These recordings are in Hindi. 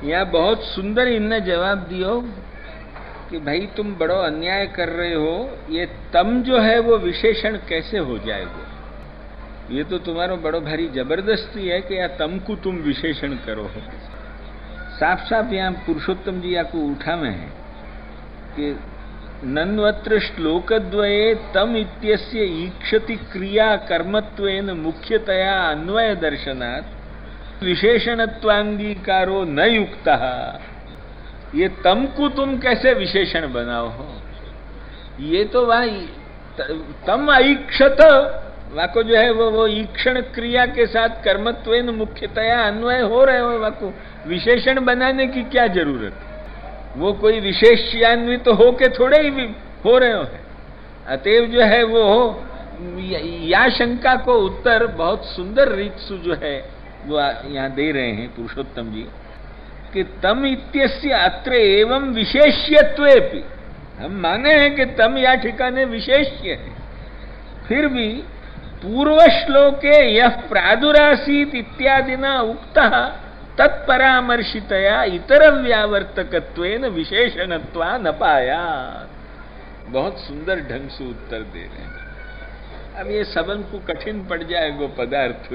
यहाँ बहुत सुंदर इनने जवाब दियो कि भाई तुम बड़ो अन्याय कर रहे हो, ये तम जो है वो विशेषण कैसे हो जाएगा? ये तो तुम्हारो बड़ो भारी जबरदस्ती है कि या तम को तुम विशेषण करो। साफ साफ यहाँ पुरुषोत्तम जी को उठा में है कि नन्वत्र श्लोकद्वये तम इत्यस्य ईक्षति क्रिया कर्मत्वेन मुख्यतया अन्वय दर्शनात् विशेषणत्वांगीकारो न युक्तः। ये तम को तुम कैसे विशेषण बनाओ हो? ये तो वहां तम ऐक्षत वाको जो है वो ईक्षण क्रिया के साथ कर्मत्वेन मुख्यतया अन्वय हो रहे हो, वाको विशेषण बनाने की क्या जरूरत है? वो कोई विशेष्यान्वित तो हो के थोड़े ही हो रहे हो है। अतएव जो है वो या शंका को उत्तर बहुत सुंदर रीत से जो है वो यहाँ दे रहे हैं पुरुषोत्तम जी कि तम इत्यस्य अत्र एवं विशेष्यत्वेपि। हम माने हैं कि तम या ठिकाने विशेष्य है, फिर भी पूर्व श्लोके यह प्रादुरासीत इत्यादिना उक्तः तत्परामर्शितया इतर व्यावर्तकत्वेन विशेषणत्वा न पाया। बहुत सुंदर ढंग से उत्तर दे रहे हैं। अब ये सबन को कठिन पड़ जाएगा पदार्थ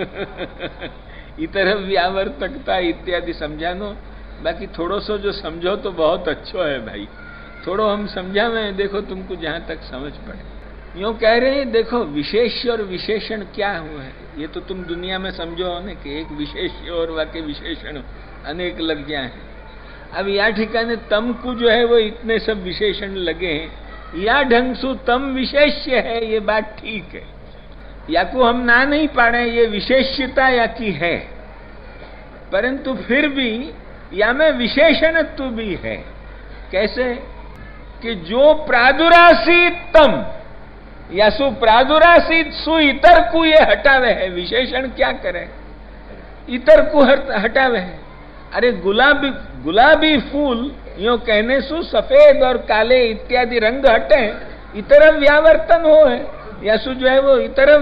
इतर व्यावर्तकता इत्यादि समझानो, बाकी थोड़ो सो जो समझो तो बहुत अच्छो है भाई। थोड़ो हम समझा में देखो तुमको जहां तक समझ पड़े। यूं कह रहे हैं देखो विशेष्य और विशेषण क्या हुआ है, ये तो तुम दुनिया में समझो हो ना कि एक विशेष्य और वाके विशेषण अनेक लग जाए। अब या ठिकाने तम को जो है वो इतने सब विशेषण लगे हैं, या ढंग से तम विशेष्य है, ये बात ठीक है। या को हम ना नहीं पाड़े ये विशेष्यता या की है, परंतु फिर भी या में विशेषणत्व भी है। कैसे कि जो प्रादुरासीत तम या सु प्रादुरासीत सु इतर को ये हटावे है। विशेषण क्या करे? इतर को हटावे है। अरे गुलाबी फूल यो कहने सु सफेद और काले इत्यादि रंग हटे, इतर व्यावर्तन हो है, या सु जो है वो इतर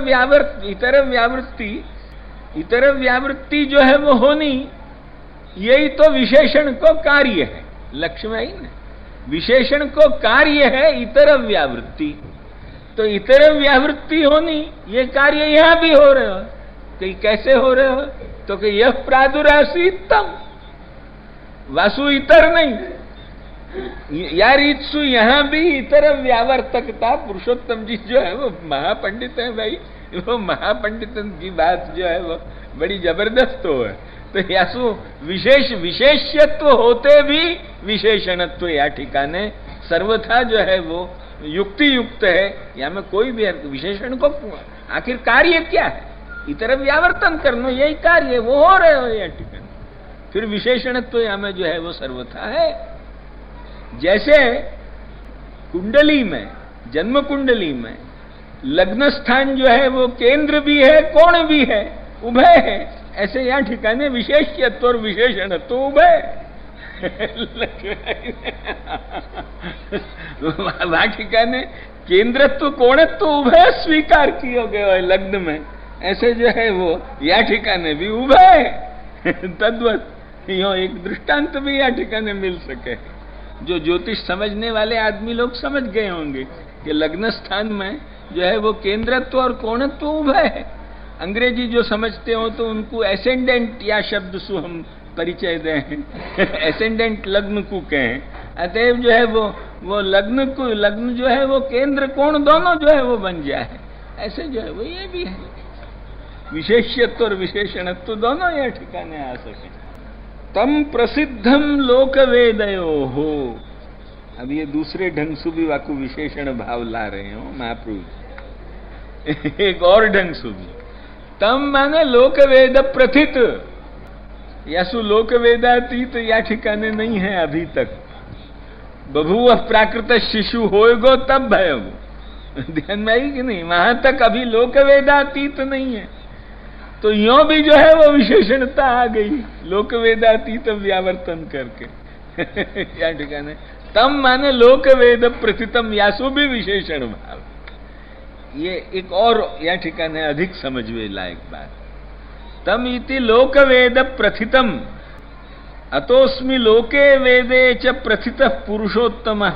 व्यावृत्ति जो है वो होनी, यही तो विशेषण को कार्य है। लक्ष्य में ही ना, विशेषण को कार्य है इतर व्यावृत्ति, तो इतर व्यावृत्ति होनी, ये कार्य यहां भी हो रहे हो। कि कैसे हो रहे हो? तो कि यह प्रादुरासीत तम, वासु इतर नहीं, यार इत्सु यहां भी इतर व्यावर्तकता। पुरुषोत्तम जी जो है वो महापंडित है भाई, वो महापंडित की बात जो है वो बड़ी जबरदस्त हो है। तो यासु विशेष्यत्व होते भी विशेषणत्व या ठिकाने सर्वथा जो है वो युक्ति युक्त है। या में कोई भी विशेषण को आखिर कार्य क्या है? इतर व्यावर्तन करना, यही कार्य वो हो रहे हो या ठिकाने। फिर विशेषणत्व या में जो है वो सर्वथा है। जैसे कुंडली में, जन्म कुंडली में लग्न स्थान जो है वो केंद्र भी है, कोण भी है, उभय है। ऐसे या ठिकाने विशेष्यत्व और विशेषणत्व उभय वहां ठिकाने केंद्रत्व कोणत्व उभय स्वीकार किया गया है लग्न में। ऐसे जो है वो या ठिकाने भी उभय तद्वत यो एक दृष्टांत भी या ठिकाने मिल सके। जो ज्योतिष समझने वाले आदमी लोग समझ गए होंगे कि लग्न स्थान में जो है वो केंद्रत्व और कोणत्व उभय है। अंग्रेजी जो समझते हो तो उनको एसेंडेंट या शब्द से हम परिचय दें एसेंडेंट लग्न को कहें। अतएव जो है वो लग्न जो है वो केंद्र कोण दोनों जो है वो बन जाए। ऐसे जो है वो ये भी है, विशेष्यत्व और विशेषणत्व दोनों ये ठिकाने आ सके। तम प्रसिद्धम लोक वेदयो हो। अब ये दूसरे ढंग से भी वाकु विशेषण भाव ला रहे हो महाप्रभु एक और ढंग से भी। तम माने लोक वेद प्रथित, यासु लोक वेदातीत या ठिकाने नहीं है अभी तक। बभूव प्राकृत शिशु होएगो तब भयगो, ध्यान में आई कि नहीं? वहां तक अभी लोक वेदातीत नहीं है। तो यो भी जो है वो विशेषणता आ गई लोक वेदातीत व्यावर्तन करके या ठिकाने। तम माने लोक वेद प्रथितम, यासु भी विशेषण भाव। ये एक और या ठिकाने अधिक समझ में लायक बात। तम इति लोक वेद प्रथितम। अतोस्मि लोके वेदे च प्रथितः पुरुषोत्तमः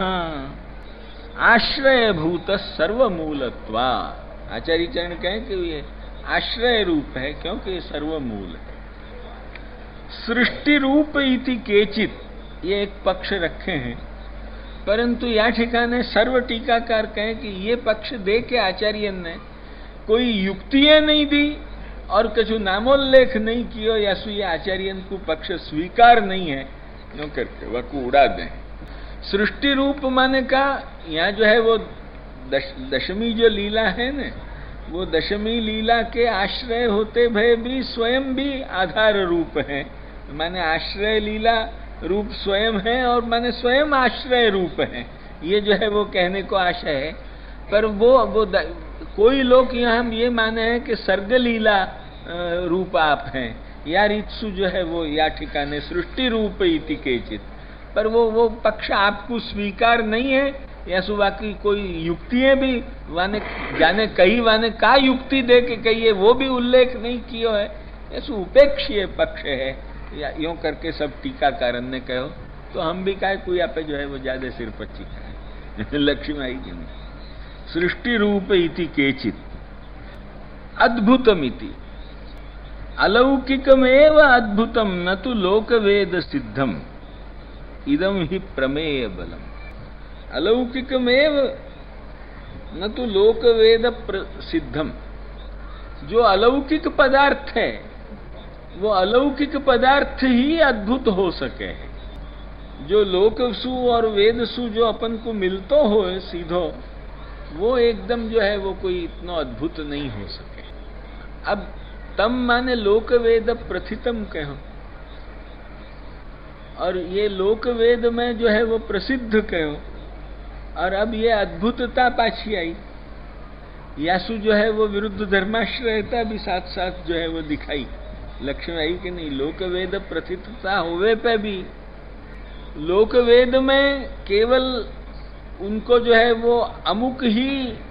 आश्रयभूत सर्वमूलत्वा। आचार्य चरण कहें कि ये आश्रय रूप है क्योंकि ये सर्वमूल है। सृष्टि रूप इति केचित, ये एक पक्ष रखे हैं, परंतु या ठिकाने सर्व टीकाकार कहें कि ये पक्ष दे के आचार्य ने कोई युक्तियां नहीं दी और कछु नामोल्लेख नहीं कियो, या सु ये आचार्य को पक्ष स्वीकार नहीं है, नो करके वह को उड़ा दें। सृष्टि रूप माने का यहाँ जो है वो दशमी जो लीला है न, वो दशमी लीला के आश्रय होते भय भी स्वयं भी आधार रूप है। माने आश्रय लीला रूप स्वयं है और माने स्वयं आश्रय रूप है, ये जो है वो कहने को आशय है। पर वो कोई लोग यहाँ हम ये माने हैं कि सर्ग लीला रूप आप हैं, या रीतसु जो है वो या ठिकाने सृष्टि रूप इति केचित, पर वो पक्ष आपको स्वीकार नहीं है, या सु बाकी कोई युक्तियां भी वाने जाने कही वाने का युक्ति दे के कहिए वो भी उल्लेख नहीं किया है, या सु उपेक्षीय पक्ष है, या यूं करके सब टीकाकार ने कहो। तो हम भी कहे कोई आप जो है वो ज्यादा सिर पच्ची है लक्ष्मी आई कि नहीं। सृष्टि रूप इति केचित अद्भुतमिति अलौकिकमेव अद्भुतम न तो लोकवेद सिद्धम इदम ही प्रमेय बलम। अलौकिकमेव न तो लोकवेद सिद्धम, जो अलौकिक पदार्थ है वो अलौकिक पदार्थ ही अद्भुत हो सके। जो लोकसु और वेदसु जो अपन को मिलतो हो सीधो, वो एकदम जो है वो कोई इतना अद्भुत नहीं हो सके। अब तम माने लोकवेद प्रथितम कहो, और ये लोकवेद में जो है वो प्रसिद्ध कहो, और अब ये अद्भुतता पाछी आई, यासु जो है वो विरुद्ध धर्माश्रयता भी साथ साथ जो है वो दिखाई। लक्ष्मी आई कि नहीं। लोकवेद प्रथितता होवे पे भी लोकवेद में केवल उनको जो है वो अमुक ही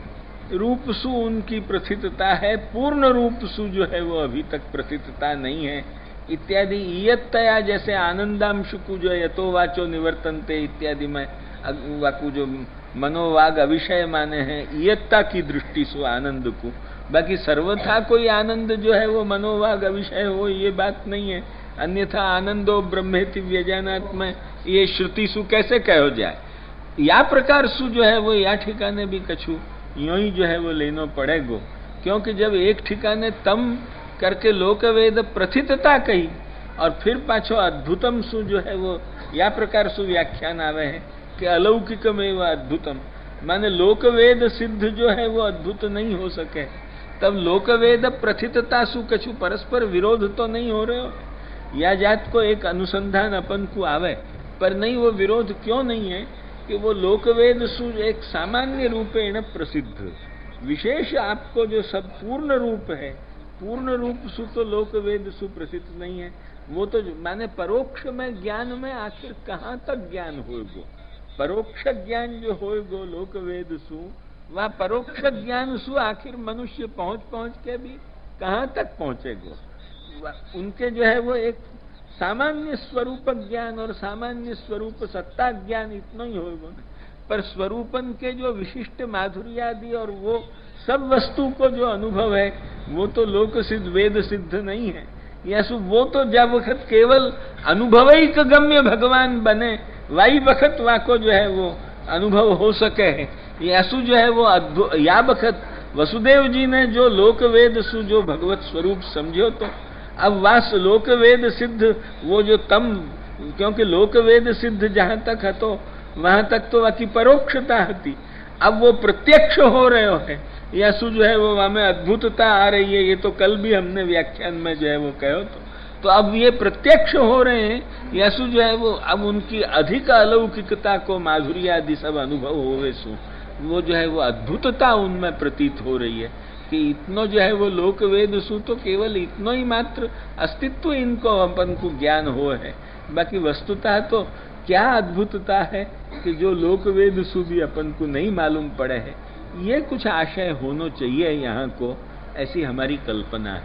रूप सु उनकी प्रथितता है, पूर्ण रूप सु जो है वो अभी तक प्रथितता नहीं है इत्यादि। इयत्तया जैसे आनंदांशु को जो यतो वाचो निवर्तनते इत्यादि में वाकु जो मनोवाग अविषय माने हैं इयत्ता की दृष्टि से आनंद को, बाकी सर्वथा कोई आनंद जो है वो मनोवाग अविषय हो ये बात नहीं है। अन्यथा आनंदो ब्रह्मेति व्यजानात् में ये श्रुति सु कैसे कहो जाए। या प्रकार सु जो है वो या ठिकाने भी कछु यूं ही जो है वो लेनो पड़ेगो, क्योंकि जब एक ठिकाने तम करके लोकवेद प्रथितता कही और फिर पाछो अद्भुतम सु जो है वो या प्रकार सु व्याख्यान आवे है कि अलौकिकमेव अद्भुतम, माने लोकवेद सिद्ध जो है वो अद्भुत नहीं हो सके। तब लोकवेद प्रथितता सु कछु परस्पर विरोध तो नहीं हो रहे हो, या जात को एक अनुसंधान अपन को आवे, पर नहीं वो विरोध क्यों नहीं है कि वो लोकवेद सु एक सामान्य रूपेण प्रसिद्ध, विशेष आपको जो सब पूर्ण रूप है, पूर्ण रूप सु तो लोकवेद सु प्रसिद्ध नहीं है। वो तो माने परोक्ष में ज्ञान में आखिर कहाँ तक ज्ञान होगो, परोक्ष ज्ञान जो होगो लोकवेद सु, वह परोक्ष ज्ञान सु आखिर मनुष्य पहुंच के भी कहाँ तक पहुंचेगो। उनके जो है वो एक सामान्य स्वरूप ज्ञान और सामान्य स्वरूप सत्ता ज्ञान इतना ही होगा, पर स्वरूपन के जो विशिष्ट माधुर्य आदि और वो सब वस्तु को जो अनुभव है वो तो लोक सिद्ध वेद सिद्ध नहीं है। यासु वो तो जब वक्त केवल अनुभवैक गम्य भगवान बने वही वक्त वाको जो है वो अनुभव हो सके है। यासु जो है वो अद्भुत या वक्त वसुदेव जी ने जो लोक वेद सु जो भगवत स्वरूप समझो, तो अब वास लोक वेद सिद्ध वो जो तम, क्योंकि लोक वेद सिद्ध जहां तक है तो वहां तक तो बाकी परोक्षता होती, अब वो प्रत्यक्ष हो रहे हो यासु जो है वो वहां में अद्भुतता आ रही है। ये तो कल भी हमने व्याख्यान में जो है वो कहो तो अब ये प्रत्यक्ष हो रहे हैं यासु जो है वो, अब उनकी अधिक अलौकिकता को माधुर्य आदि सब अनुभव होवे सु वो जो है वो अद्भुतता उनमें प्रतीत हो रही है कि इतनो जो है वो लोक वेद सु तो केवल इतनो ही मात्र अस्तित्व इनको अपन को ज्ञान हो है, बाकी वस्तुतः तो क्या अद्भुतता है कि जो लोक वेद सु भी अपन को नहीं मालूम पड़े है। ये कुछ आशय होना चाहिए यहाँ को, ऐसी हमारी कल्पना है।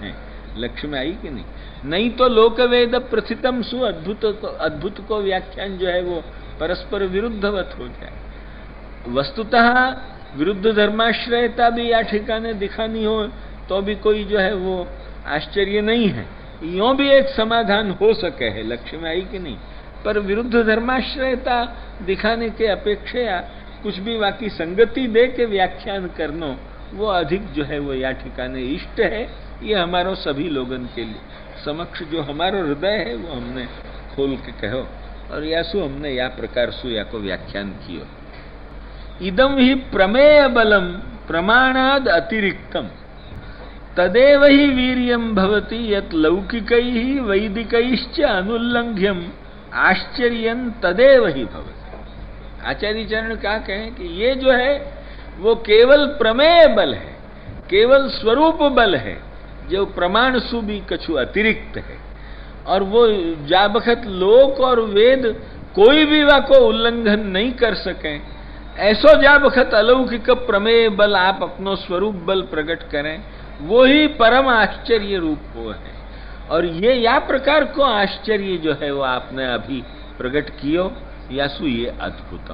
लक्ष्य में आई कि नहीं? नहीं तो लोक वेद प्रथितम सु अद्भुत को व्याख्यान जो है वो परस्पर विरुद्धवत हो जाए। वस्तुतः विरुद्ध धर्माश्रयता भी या ठिकाने दिखानी हो तो भी कोई जो है वो आश्चर्य नहीं है, यूं भी एक समाधान हो सके है, लक्ष्य में आई कि नहीं? पर विरुद्ध धर्माश्रयता दिखाने के अपेक्षा कुछ भी बाकी संगति दे के व्याख्यान करनो वो अधिक जो है वो या ठिकाने इष्ट है। ये हमारो सभी लोगन के लिए समक्ष जो हमारो हृदय है वो हमने खोल के कहो और यासु हमने या प्रकार सु या को व्याख्यान कियो। इदम ही प्रमेय बलम प्रमाणाद अतिरिक्तम तदेव ही वीर्यम भवति यत् लौकिकैः वैदिकैश्च अनुल्लंघ्यम आश्चर्यं तदेव ही भवति। आचार्य चरण क्या कहें कि ये जो है वो केवल प्रमेय बल है, केवल स्वरूप बल है, जो प्रमाण सु भी कछु अतिरिक्त है। और वो जा बखत लोक और वेद कोई भी वाको उल्लंघन नहीं कर सके, ऐसो जा बखत अलौकिक प्रमेय बल आप अपनो स्वरूप बल प्रकट करें, वो ही परम आश्चर्य रूप हो है। और ये या प्रकार को आश्चर्य जो है वो आपने अभी प्रकट कियो यासु, ये अद्भुतम।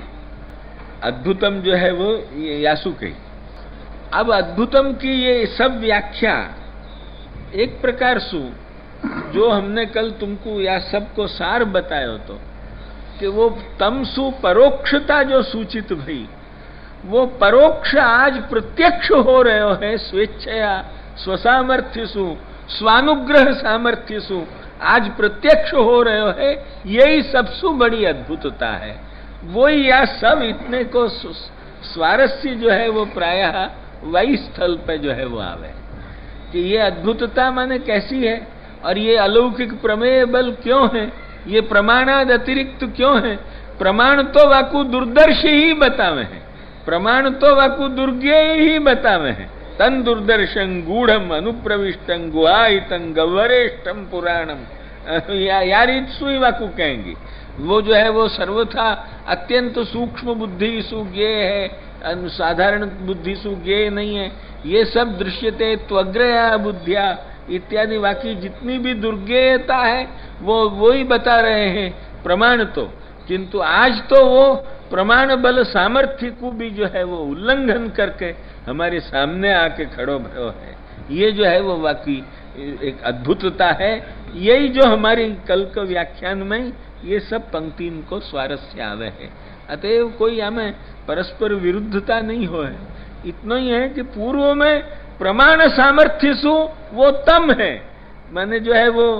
अद्भुतम जो है वो ये यासु कही। अब अद्भुतम की ये सब व्याख्या एक प्रकार सु जो हमने कल तुमको या सबको सार बतायो तो कि वो तमसु परोक्षता जो सूचित भई, वो परोक्ष आज प्रत्यक्ष हो रहे है स्वेच्छया स्वसामर्थ्य सु स्वानुग्रह सामर्थ्य सु आज प्रत्यक्ष हो रहे है। यही सबसे बड़ी अद्भुतता है। वही या सब इतने को स्वारस्य जो है वो प्रायः वही स्थल पे जो है वो आवे कि ये अद्भुतता माने कैसी है और ये अलौकिक प्रमेय बल क्यों है, ये प्रमाणाद अतिरिक्त क्यों है। प्रमाण तो वाकु दुर्दर्शी ही बतावे हैं, प्रमाण तो वाकु दुर्ज्ञेय ही बतावे हैं। तन दुर्दर्शन गूढ़म अनुप्रविष्टं गुहाहितं गह्वरेष्ठम पुराणम यारित सुई वाकु कहेंगी। वो जो है वो सर्वथा अत्यंत सूक्ष्म बुद्धि सुज्ञेय है, साधारण बुद्धि सुज्ञेय नहीं है। ये सब दृश्यते त्वग्रया बुद्धिया इत्यादि बाकी जितनी भी दुर्ज्ञेयता है वो ही बता रहे हैं प्रमाण तो, किंतु आज तो वो प्रमाण बल सामर्थ्य को भी जो है वो उल्लंघन करके हमारे सामने आके खड़ो भयो है। ये जो है वो वाकई एक अद्भुतता है। यही जो हमारी कल के व्याख्यान में ये सब पंक्ति को स्वारस्य आवे है। अतएव कोई हमें परस्पर विरुद्धता नहीं हो है। इतना ही है कि पूर्व में प्रमाण सामर्थ्य सु वो तम है, माने जो है वो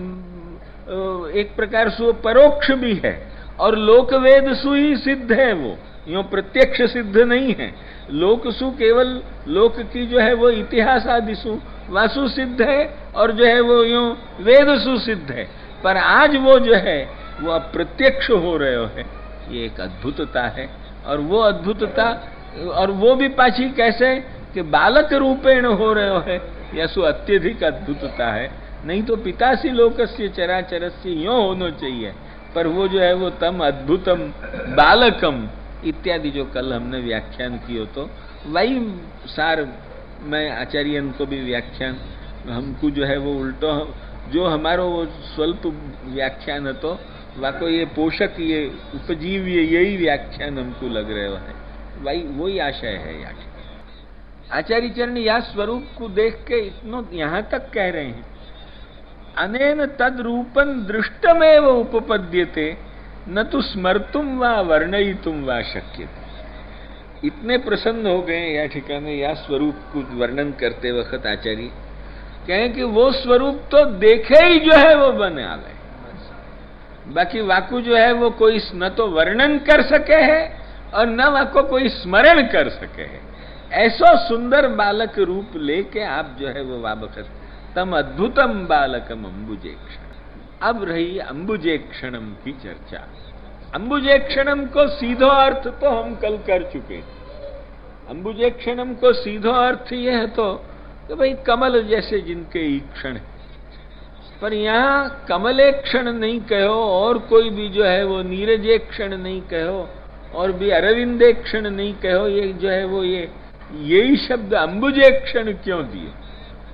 एक प्रकार से परोक्ष भी है और लोक वेद सु ही सिद्ध है, वो यूं प्रत्यक्ष सिद्ध नहीं है। लोक सु केवल लोक की जो है वो इतिहास आदि सु वासु सिद्ध है और जो है वो यूं वेद सु सिद्ध है, पर आज वो जो है वो अप्रत्यक्ष हो रहे है। ये एक अद्भुतता है। और वो अद्भुतता और वो भी पाछी कैसे कि बालक रूपेण हो रहे है, यह सु अत्यधिक अद्भुतता है। नहीं तो पितासी लोकस्य चराचरस्य यूं होना चाहिए, पर वो जो है वो तम अद्भुतम बालकम इत्यादि जो कल हमने व्याख्यान कियो तो वही सार मैं आचार्यन को भी व्याख्यान हमको जो है वो उल्टो जो हमारो वो स्वल्प व्याख्यान है तो वाको ये पोषक ये उपजीव्य यही व्याख्यान हमको लग रहे है, वही आशय है। या आचार्य चरण या स्वरूप को देख के इतना यहाँ तक कह रहे हैं, अनेन तद रूपं दृष्टमेव उपपद्यते न तो स्मर्तुम वा वर्णयितुम वा शक्यते। इतने प्रसन्न हो गए या ठिकाने या स्वरूप को वर्णन करते वक्त आचार्य कहें कि वो स्वरूप तो देखे ही जो है वो बने आ गए, बाकी वाकु जो है वो कोई न तो वर्णन कर सके है और न वाको कोई स्मरण कर सके है। ऐसा सुंदर बालक रूप लेके आप जो है वो वाबखत तम अद्भुतम बालकम अंबुजेक्षण। अब रही अंबुजेक्षणम की चर्चा। अंबुजेक्षणम को सीधो अर्थ तो हम कल कर चुके। अंबुजेक्षणम को सीधो अर्थ ये है तो कि भाई कमल जैसे जिनके ईक्षण है, पर यहाँ कमलेक्षण नहीं कहो और कोई भी जो है वो नीरजेक्षण नहीं कहो और भी अरविंदेक्षण नहीं कहो, ये जो है वो यही शब्द अंबुजेक्षण क्यों दिए?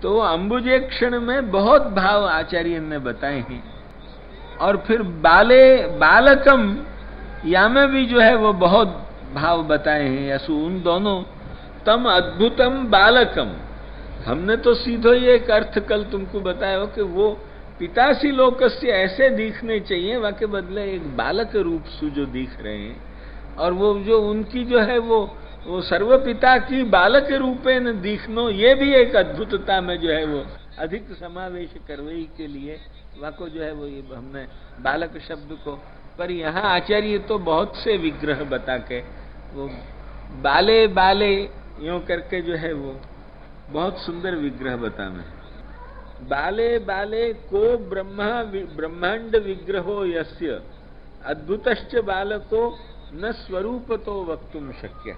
तो अंबुजे क्षण में बहुत भाव आचार्य ने बताए हैं। और फिर बालकम या में भी जो है वो बहुत भाव बताए हैं यसु उन दोनों। तम अद्भुतम बालकम, हमने तो सीधो ये एक अर्थ कल तुमको बताया हो कि वो पितासी लोकस्य ऐसे दिखने चाहिए, वाके बदले एक बालक रूप से जो दिख रहे हैं। और वो जो उनकी जो है वो सर्वपिता की बालक रूपे न दिखनो, ये भी एक अद्भुतता में जो है वो अधिक समावेश करवई के लिए वाको जो है वो ये हमने बालक शब्द को। पर यहाँ आचार्य तो बहुत से विग्रह बता के वो बाले बाले यूं करके जो है वो बहुत सुंदर विग्रह बता में। बाले बाले को ब्रह्मांड विग्रहो यस्य अद्भुतश्च बालको न स्वरूपतो वक्तुम शक्य।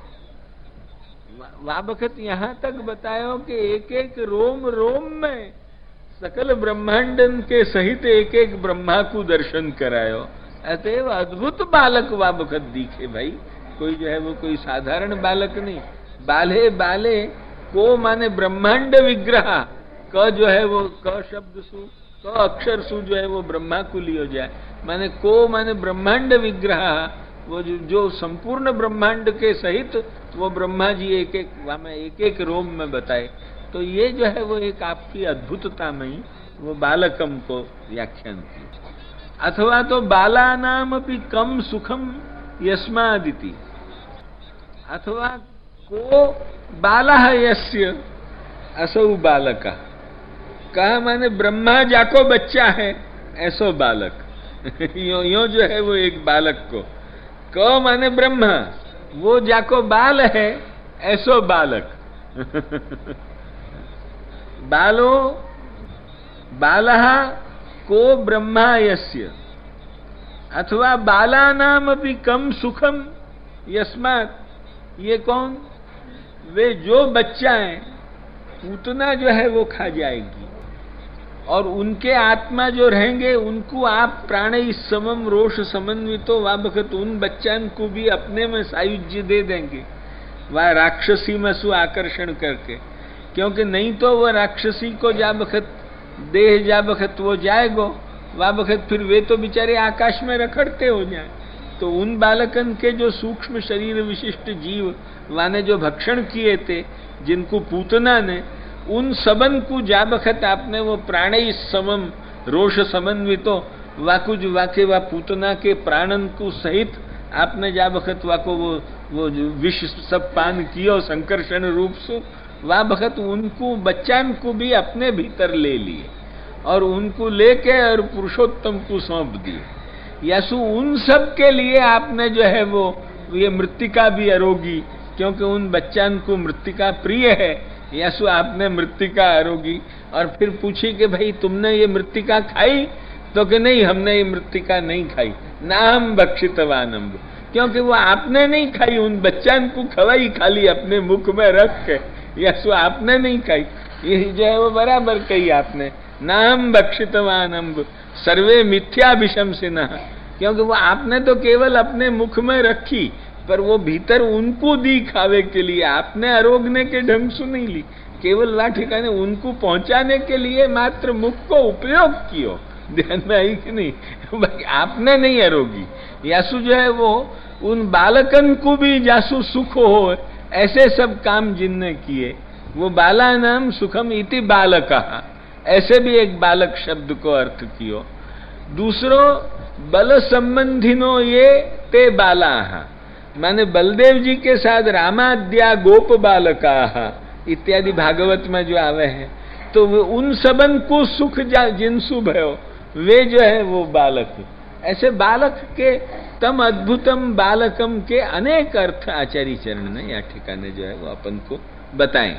वाबखत यहाँ तक बतायो कि एक एक रोम रोम में सकल ब्रह्मांडन के सहित एक एक ब्रह्मा को दर्शन करायो। अतएव अद्भुत बालक वाबखत दिखे भाई, कोई जो है वो कोई साधारण बालक नहीं। बाले बाले को माने ब्रह्मांड विग्रह, क जो है वो क शब्द सु क अक्षर सु जो है वो ब्रह्मा को लियो जाए, माने को माने ब्रह्मांड विग्रह, वो जो संपूर्ण ब्रह्मांड के सहित वो ब्रह्मा जी एक एक रोम में बताए। तो ये जो है वो एक आपकी अद्भुतता में ही वो बालकम को व्याख्यान की। अथवा तो बालानाम अपि कम सुखम यस्मादिति, अथवा को बाला यस्य असौ बालका, कहा माने ब्रह्मा जाको बच्चा है ऐसो बालक। यो जो है वो एक बालक को, क माने ब्रह्मा, वो जाको बाल है ऐसो बालक। बालो बालः को ब्रह्मा यस्य, अथवा बालानाम अपि कम सुखम यस्मात्, ये कौन? वे जो बच्चा है पूतना जो है वो खा जाएगी, और उनके आत्मा जो रहेंगे उनको आप प्राणे समम रोष समन्वितो वाबखत उन बच्चन को भी अपने में सायुज्य दे देंगे, वह राक्षसी में सु आकर्षण करके। क्योंकि नहीं तो वह राक्षसी को जा बखत देह जा बखत वो जाएगो, वह बखत फिर वे तो बेचारे आकाश में रखड़ते हो जाए। तो उन बालकन के जो सूक्ष्म शरीर विशिष्ट जीव वाने जो भक्षण किए थे जिनको पूतना ने, उन सबन को जा बखत आपने वो प्राणे समम रोष समन्वितो वाकुज वाके वा पूतना के प्राणन को सहित आपने जा बखत वाको वो विष सब पान कियो संकर्षण रूप से, वा बखत उनको बच्चान को भी अपने भीतर ले लिए और उनको लेके और पुरुषोत्तम को सौंप दिए। यासु उन सब के लिए आपने जो है वो ये मृत्तिका भी अरोगी, क्योंकि उन बच्चान को मृत्तिका प्रिय है, यासु आपने मृत्तिका अरोगी। और फिर पूछी कि भाई तुमने ये मृत्तिका खाई? तो कि नहीं, हमने ये मृत्तिका नहीं खाई। ना हम भक्षितवानम, क्योंकि वो आपने नहीं खाई, उन बच्चान को खवाई खाली अपने मुख में रख के, यासु आपने नहीं खाई। ये जो है वो बराबर कही आपने, ना हम भक्षितवानम सर्वे मिथ्या विशंसिनः, क्योंकि वो आपने तो केवल अपने मुख में रखी, पर वो भीतर उनको दी खावे के लिए आपने आरोगने के ढंग से नहीं ली, केवल वह ठिकाने उनको पहुंचाने के लिए मात्र मुख को उपयोग कियो। ध्यान में आई कि नहीं? बाकी आपने नहीं आरोगी। यासु जो है वो उन बालकन को भी जासु सुख हो ऐसे सब काम जिनने किए, वो बाला नाम सुखम इति बालका, ऐसे भी एक बालक शब्द को अर्थ कियो। दूसरो बल संबंधिनो ये ते बाला, माने बलदेव जी के साथ रामाद्या गोप बालका इत्यादि भागवत में जो आवे हैं, तो उन सबन को सुख जिनसु भयो वे जो है वो बालक। ऐसे बालक के तम अद्भुतम बालकम के अनेक अर्थ आचार्य चरण ने या ठिकाने जो है वो अपन को बताएं।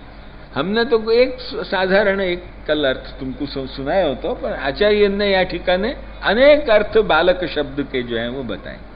हमने तो एक साधारण एक कल अर्थ तुमको सुनाया हो, तो पर आचार्य ने या ठिकाने अनेक अर्थ बालक शब्द के जो है वो बताएं।